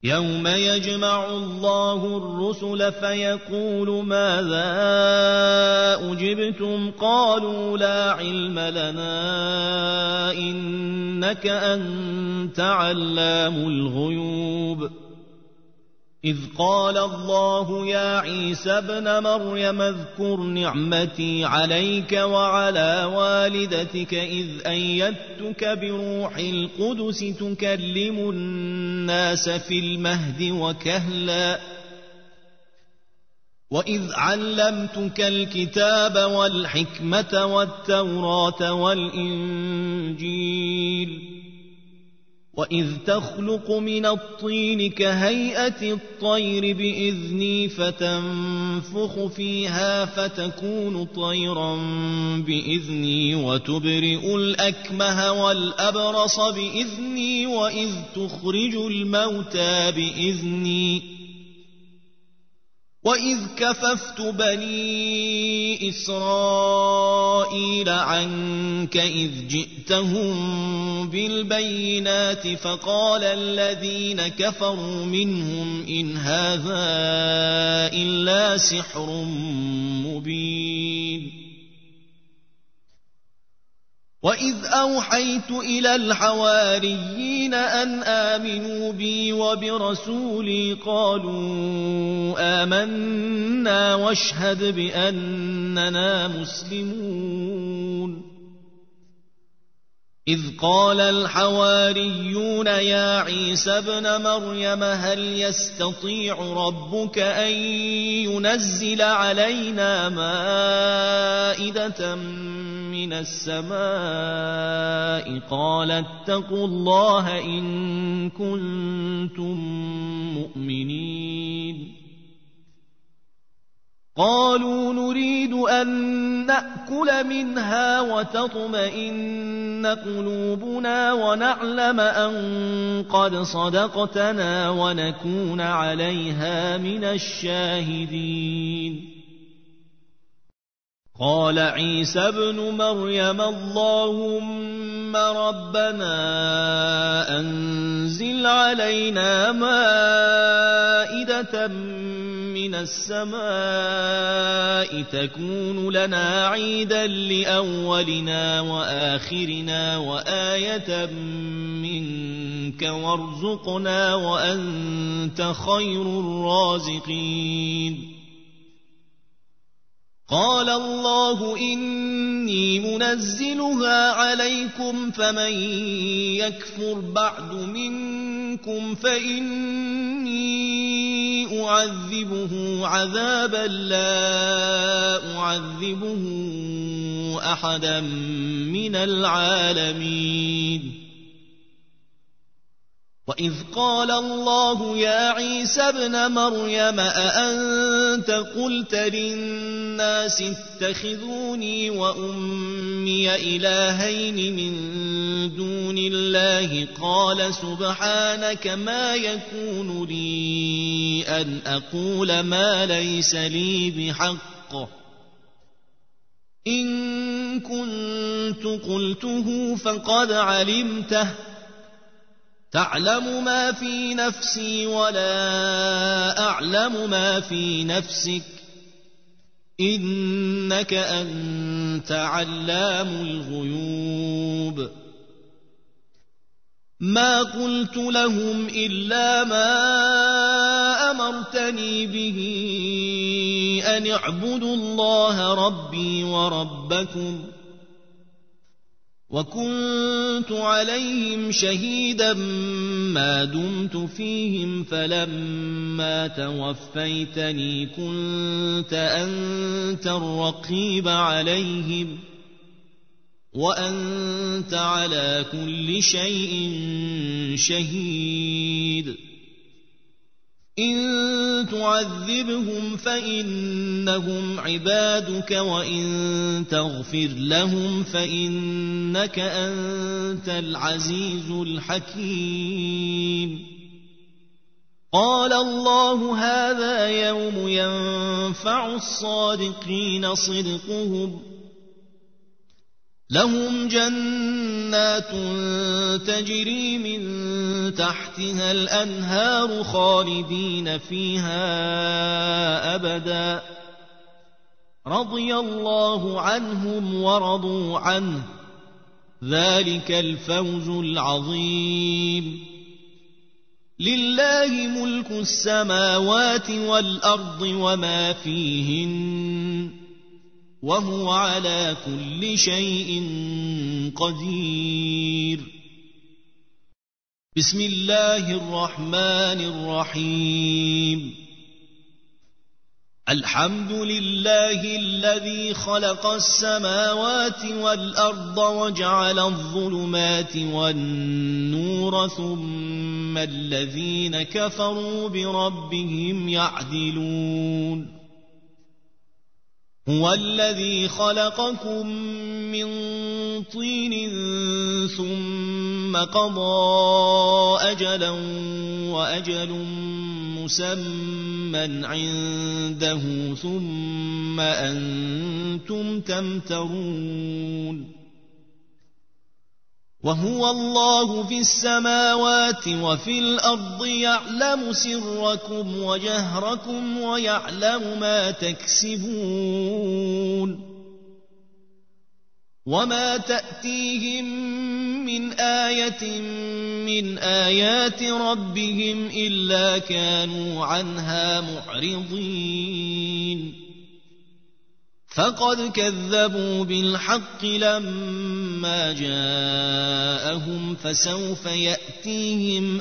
يوم يجمع الله الرسل فيقول ماذا أجبتم قالوا لا علم لنا إنك أنت علام الغيوب إذ قال الله يا عيسى ابن مريم اذكر نعمتي عليك وعلى والدتك إذ أيدتك بروح القدس تكلم الناس في المهد وكهلا وإذ علمتك الكتاب والحكمة والتوراة والإنجيل وإذ تخلق من الطين كهيئة الطير بإذني فتنفخ فيها فتكون طيرا بإذني وتبرئ الأكمه والأبرص بإذني وإذ تخرج الموتى بإذني وإذ كففت بني إسرائيل عنك إذ جئتهم بالبينات فقال الذين كفروا منهم إن هذا إلا سحر مبين وإذ أوحيت إلى الحواريين أن آمنوا بي وبرسولي قالوا آمنا واشهد بأننا مسلمون إذ قال الحواريون يا عيسى ابن مريم هل يستطيع ربك أن ينزل علينا مائدة من السماء قال اتقوا الله إن كنتم مؤمنين قالوا نريد أن نأكل منها وتطمئن قلوبنا ونعلم أن قد صدقتنا ونكون عليها من الشاهدين قال عيسى ابن مريم اللهم ربنا أنزل علينا مائدة من السماء تكون لنا عيدا لأولنا وآخرنا وآية منك وارزقنا وأنت خير الرازقين قال الله إني منزلها عليكم فمن يكفر بعد منكم فإني أعذبه عذابا لا أعذبه أحدا من العالمين وإذ قال الله يا عيسى ابن مريم أأنت قلت للناس اتخذوني وأمي إلهين من دون الله قال سبحانك ما يكون لي أن أقول ما ليس لي بحق إن كنت قلته فقد علمته تعلم ما في نفسي ولا أعلم ما في نفسك إنك أنت علام الغيوب ما قلت لهم إلا ما أمرتني به أن اعبدوا الله ربي وربكم وكنت عليهم شهيدا ما دمت فيهم فلما توفيتني كنت أنت الرقيب عليهم وأنت على كل شيء شهيد إن تعذبهم فإنهم عبادك وإن تغفر لهم فإنك أنت العزيز الحكيم قال الله هذا يوم ينفع الصادقين صدقهم لهم جنات تجري من تحتها الأنهار خالدين فيها أبدا رضي الله عنهم ورضوا عنه ذلك الفوز العظيم لله ملك السماوات والأرض وما فيهن وهو على كل شيء قدير بسم الله الرحمن الرحيم الحمد لله الذي خلق السماوات والأرض وجعل الظلمات والنور ثم الذين كفروا بربهم يعدلون هو الذي خلقكم من طين ثم قضى أجلا وأجل مسمى عنده ثم أنتم تمترون وهو الله في السماوات وفي الأرض يعلم سركم وجهركم ويعلم ما تكسبون وما تأتيهم من آية من آيات ربهم إلا كانوا عنها معرضين فقد كذبوا بالحق لما جاءهم فسوف يأتيهم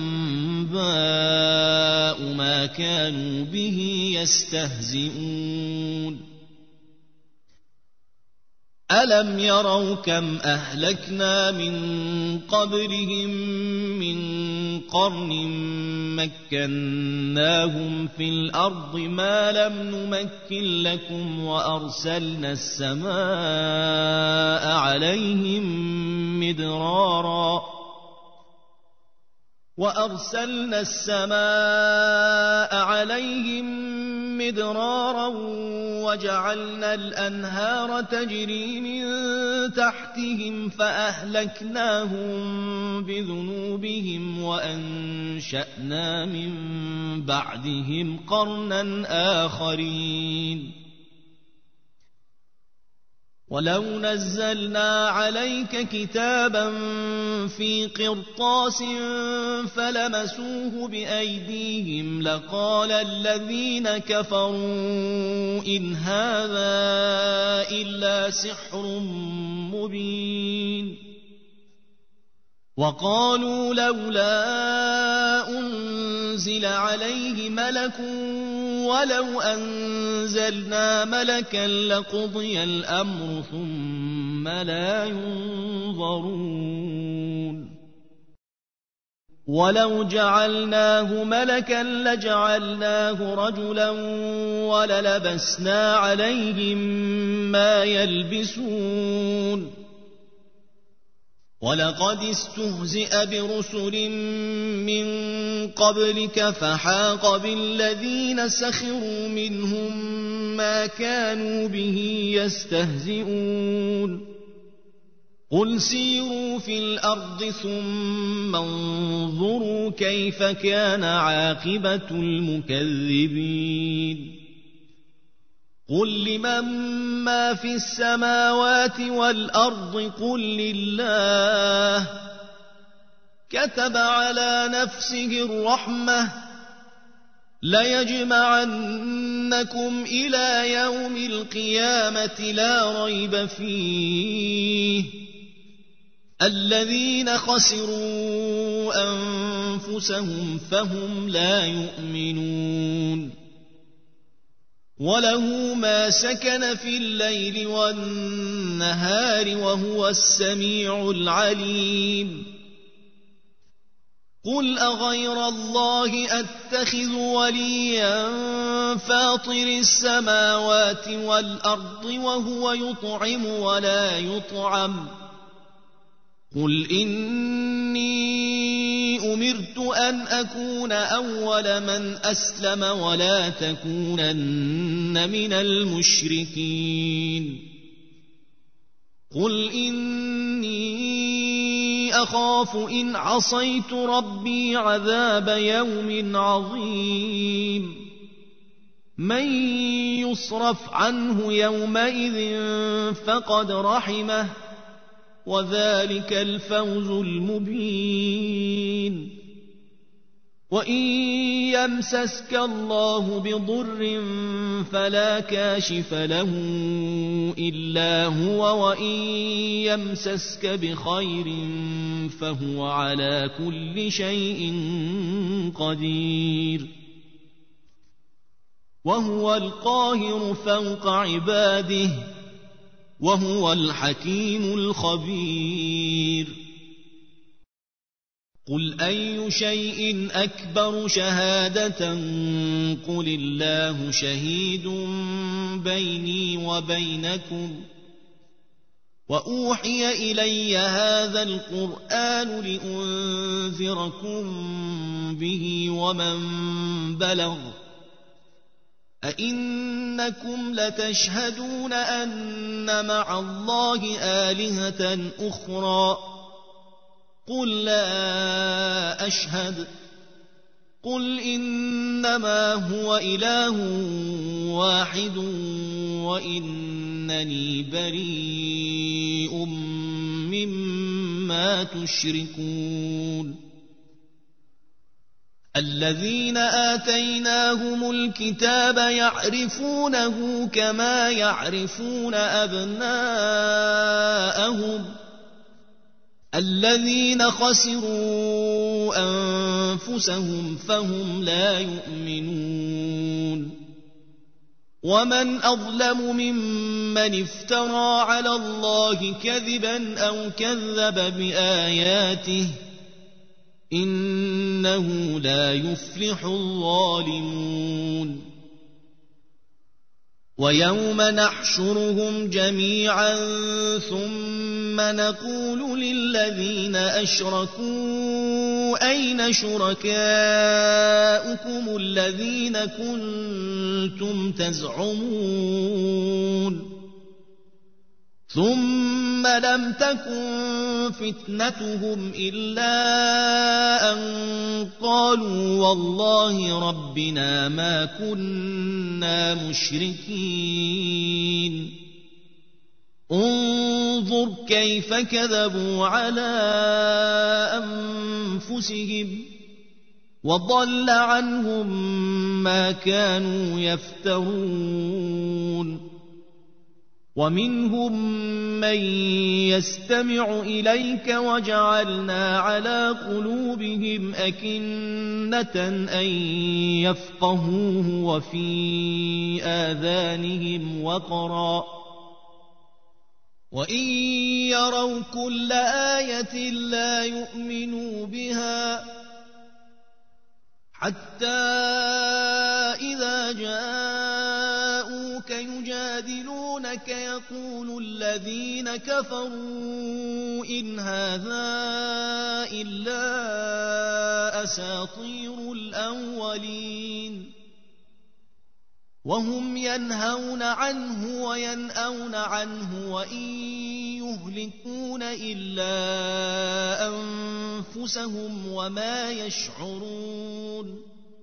أنباء ما كانوا به يستهزئون ألم يروا كم أهلكنا من قبلهم من قرن مكناهم في الأرض ما لم نمكن لكم وأرسلنا السماء عليهم مدرارا وجعلنا الأنهار تجري من تحتهم فأهلكناهم بذنوبهم وأنشأنا من بعدهم قرنا آخرين ولو نزلنا عليك كتابا في قرطاس فلمسوه بأيديهم لقال الذين كفروا إن هذا إلا سحر مبين وقالوا لولا أنزل عليه ملك ولو أنزلنا ملكا لقضي الأمر ثم لا ينظرون ولو جعلناه ملكا لجعلناه رجلا وللبسنا عليهم ما يلبسون ولقد استهزئ برسل من قبلك فحاق بالذين سخروا منهم ما كانوا به يستهزئون قل سيروا في الأرض ثم انظروا كيف كان عاقبة المكذبين قل لمن ما في السماوات والأرض قل لله كتب على نفسه الرحمة ليجمعنكم إلى يوم القيامة لا ريب فيه الذين خسروا أنفسهم فهم لا يؤمنون وله ما سكن في الليل والنهار وهو السميع العليم قل أغير الله أتخذ وليا فاطر السماوات والأرض وهو يطعم ولا يطعم قل إني أمرت أن أكون أول من أسلم ولا تكونن من المشركين قل إني أخاف إن عصيت ربي عذاب يوم عظيم من يصرف عنه يومئذ فقد رحمه وذلك الفوز المبين وإن يمسسك الله بضر فلا كاشف له إلا هو وإن يمسسك بخير فهو على كل شيء قدير وهو القاهر فوق عباده وهو الحكيم الخبير قل أي شيء أكبر شهادة قل الله شهيد بيني وبينكم وأوحي إلي هذا القرآن لأنذركم به ومن بلغ أئنكم لتشهدون أن مع الله آلهة أخرى قل لا أشهد قل إنما هو إله واحد وإنني بريء مما تشركون الذين آتيناهم الكتاب يعرفونه كما يعرفون أبناءهم الذين خسروا أنفسهم فهم لا يؤمنون ومن أظلم ممن افترى على الله كذبا أو كذب بآياته إنه لا يفلح الظالمون ويوم نحشرهم جميعا ثم نقول للذين أشركوا أين شركاؤكم الذين كنتم تزعمون ثم لم تكن فتنتهم إلا أن قالوا والله ربنا ما كنا مشركين انظر كيف كذبوا على أنفسهم وضل عنهم ما كانوا يفترون ومنهم من يستمع إليك وجعلنا على قلوبهم أكنة أن يفقهوه وفي آذانهم وقرا وإن يروا كل آية لا يؤمنوا بها حتى إذا جاءوك يجادلونك يقول الذين كفروا إن هذا إلا أساطير الأولين وهم ينهون عنه وينأون عنه وإن يهلكون إلا أنفسهم وما يشعرون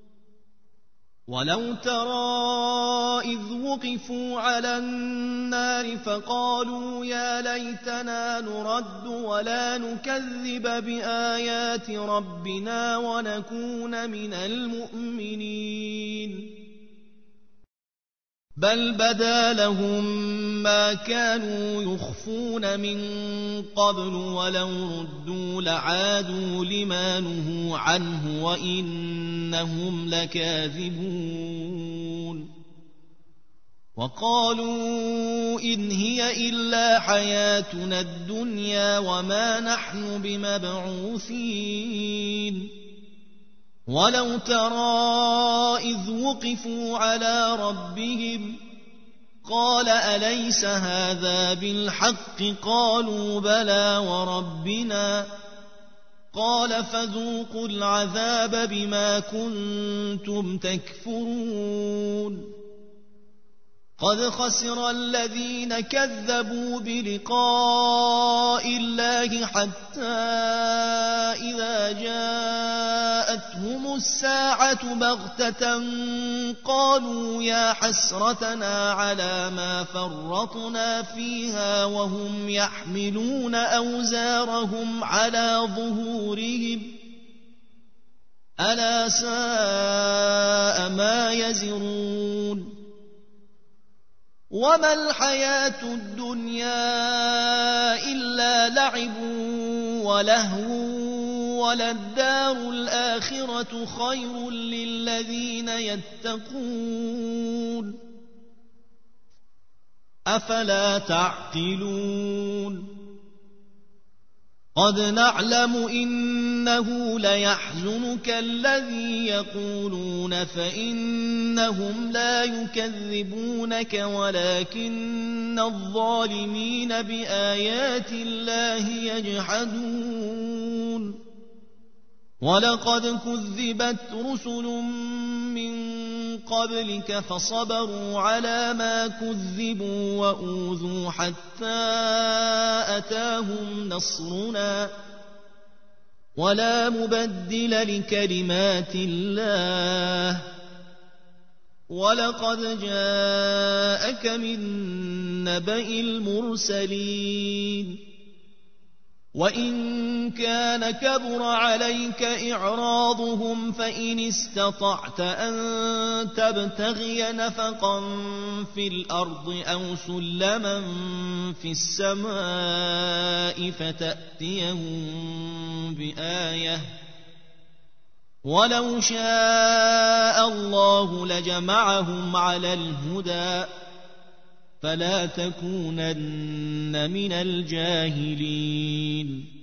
ولو ترى إذ وقفوا على النار فقالوا يا ليتنا نرد ولا نكذب بآيات ربنا ونكون من المؤمنين بل بدا لهم ما كانوا يخفون من قبل ولو ردوا لعادوا لما نهوا عنه وإنهم لكاذبون وقالوا إن هي إلا حياتنا الدنيا وما نحن بمبعوثين ولو ترى إذ وقفوا على ربهم قال أليس هذا بالحق قالوا بلى وربنا قال فذوقوا العذاب بما كنتم تكفرون قد خسر الذين كذبوا بلقاء الله حتى إذا جاءتهم الساعة بغتة قالوا يا حسرتنا على ما فرطنا فيها وهم يحملون أوزارهم على ظهورهم ألا ساء ما يزرون وما الحياة الدنيا إلا لعب ولهو وللدار الآخرة خير للذين يتقون أفلا تعقلون قد نعلم إنه ليحزنك الذي يقولون فإنهم لا يكذبونك ولكن الظالمين بآيات الله يجحدون ولقد كذبت رسل من قبلك فصبروا على ما كذبوا وأوذوا حتى أتاهم نصرنا ولا مبدل لكلمات الله ولقد جاءك من نبأ المرسلين وإن كان كبر عليك إعراضهم فإن استطعت أن تبتغي نفقا في الأرض أو سلما في السماء فتأتيهم بآية ولو شاء الله لجمعهم على الهدى فلا تكونن من الجاهلين